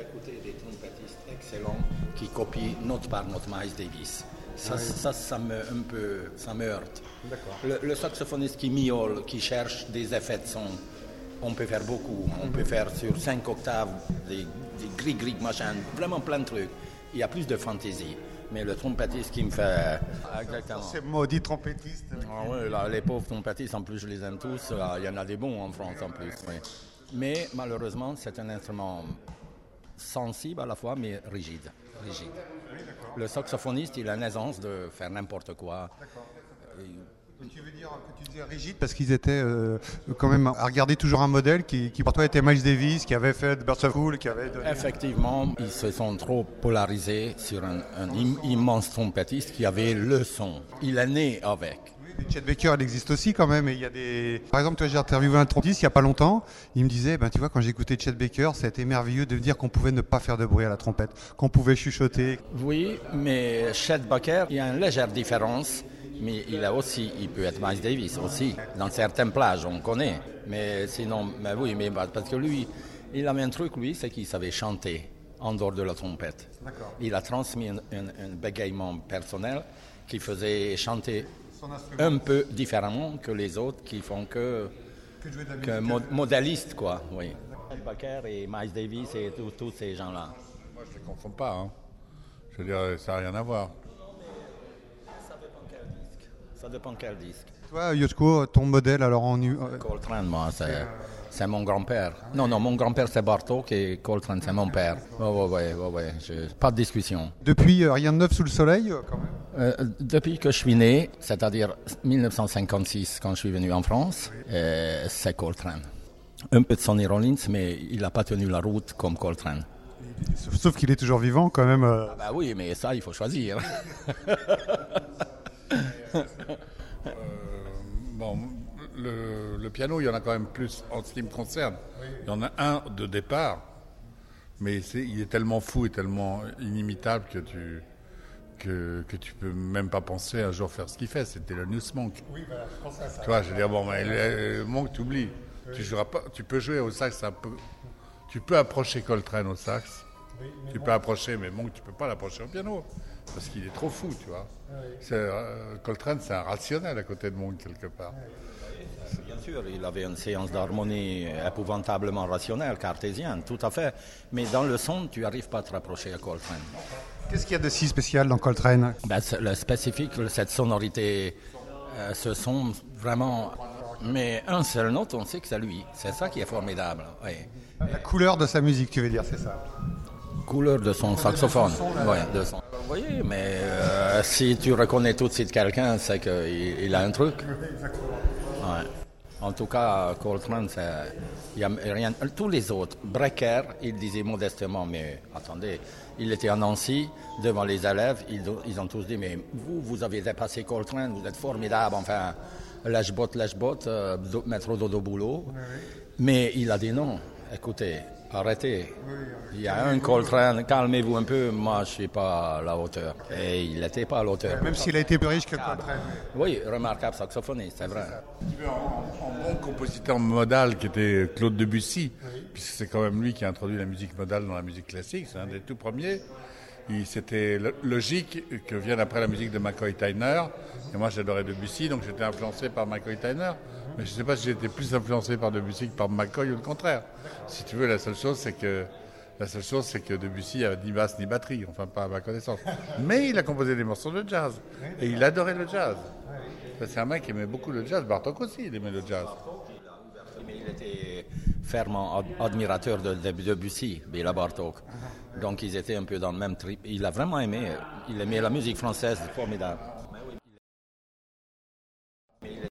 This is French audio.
écouté des trompettistes excellents qui copient note par note Miles Davis. Ça me heurte. D'accord. Le saxophoniste qui miaule, qui cherche des effets de son, on peut faire beaucoup. On peut faire sur 5 octaves des gris machin, vraiment plein de trucs. Il y a plus de fantaisie. Mais le trompettiste qui me fait... Exactement. Ces maudits trompettistes. Ah oui, là, les pauvres trompettistes, en plus, je les aime tous. Là, il y en a des bons en France, en plus. Oui. Mais malheureusement, c'est un instrument sensible à la fois, mais rigide. Oui, Le saxophoniste, il a une aisance de faire n'importe quoi. D'accord. Tu veux dire que tu disais rigide parce qu'ils étaient quand même à regarder toujours un modèle qui pour toi était Miles Davis, qui avait fait Birds of Cool, qui avait donné... Effectivement, ils se sont trop polarisés sur un immense trompettiste qui avait le son. Il est né avec. Oui, Chet Baker, il existe aussi quand même. Et il y a des... Par exemple, toi, j'ai interviewé un trompettiste il n'y a pas longtemps. Il me disait, tu vois, quand j'écoutais Chet Baker, ça a été merveilleux de me dire qu'on pouvait ne pas faire de bruit à la trompette, qu'on pouvait chuchoter. Oui, mais Chet Baker, il y a une légère différence. Mais il peut être Miles Davis aussi. Dans certaines plages, on connaît. Mais sinon, parce que lui, il avait un truc, c'est qu'il savait chanter en dehors de la trompette. D'accord. Il a transmis un bégaiement personnel qui faisait chanter un peu différemment que les autres qui font que modélistes, quoi. Oui. Baker et Miles Davis et tous ces gens-là. Moi, je ne les confonds pas. Hein. Je veux dire, ça n'a rien à voir. Ça dépend quel disque. Toi, Yoshko, ton modèle alors en... Coltrane, moi, c'est mon grand-père. Non, mon grand-père c'est Bartók et Coltrane c'est mon père. Ouais. Pas de discussion. Depuis rien de neuf sous le soleil, quand même. Depuis que je suis né, c'est-à-dire 1956 quand je suis venu en France, c'est Coltrane. Un peu de Sonny Rollins, mais il n'a pas tenu la route comme Coltrane. Sauf qu'il est toujours vivant quand même. Oui, mais ça, il faut choisir. Le piano, il y en a quand même plus en ce qui me concerne. Oui. Il y en a un de départ, mais il est tellement fou et tellement inimitable que tu peux même pas penser un jour faire ce qu'il fait. C'était le Thelonious Monk. Oui, voilà, je pensais à ça. Tu vois, je veux dire, le Monk, tu oublies. Oui. Tu joueras pas. Tu peux jouer au sax un peu. Tu peux approcher Coltrane au sax. Oui, tu peux approcher, mais Monk, tu peux pas l'approcher au piano. Parce qu'il est trop fou, tu vois. Oui. Coltrane, c'est un rationnel à côté de Monk, quelque part. Oui. Bien sûr, il avait une séance d'harmonie épouvantablement rationnelle, cartésienne, tout à fait. Mais dans le son, tu n'arrives pas à te rapprocher à Coltrane. Qu'est-ce qu'il y a de si spécial dans Coltrane ? Le spécifique, cette sonorité, ce son vraiment... Mais un seul note, on sait que c'est lui. C'est ça qui est formidable. Oui. La couleur de sa musique, tu veux dire, c'est ça ? Couleur de son saxophone. Oui, mais si tu reconnais tout de suite quelqu'un, c'est qu'il a un truc. Ouais. En tout cas, Coltrane, il n'y a rien. Tous les autres, Brecker, il disait modestement, mais attendez, il était à Nancy, devant les élèves, ils ont tous dit, mais vous avez dépassé Coltrane, vous êtes formidable, enfin, lèche-bot, métro dodo boulot. Oui. Mais il a dit non, écoutez, arrêtez. Il y a un Coltrane, calmez-vous un peu, moi je ne suis pas à la hauteur. Et il n'était pas à la hauteur. Même s'il a été plus riche que Coltrane. Oui, remarquable saxophoniste, c'est vrai. Un bon compositeur modal qui était Claude Debussy, puisque c'est quand même lui qui a introduit la musique modale dans la musique classique, c'est un des tout premiers. C'était logique que vienne après la musique de McCoy Tyner. Et moi, j'adorais Debussy, donc j'étais influencé par McCoy Tyner. Mais je ne sais pas si j'étais plus influencé par Debussy que par McCoy ou le contraire. Si tu veux, la seule chose, c'est que Debussy a ni basse ni batterie, enfin pas à ma connaissance. Mais il a composé des morceaux de jazz. Et il adorait le jazz. C'est un mec qui aimait beaucoup le jazz. Bartók aussi, il aimait le jazz. Mais il était fervent admirateur de Debussy, Béla Bartók. Donc ils étaient un peu dans le même trip. Il a vraiment aimé, il aimait la musique française, formidable.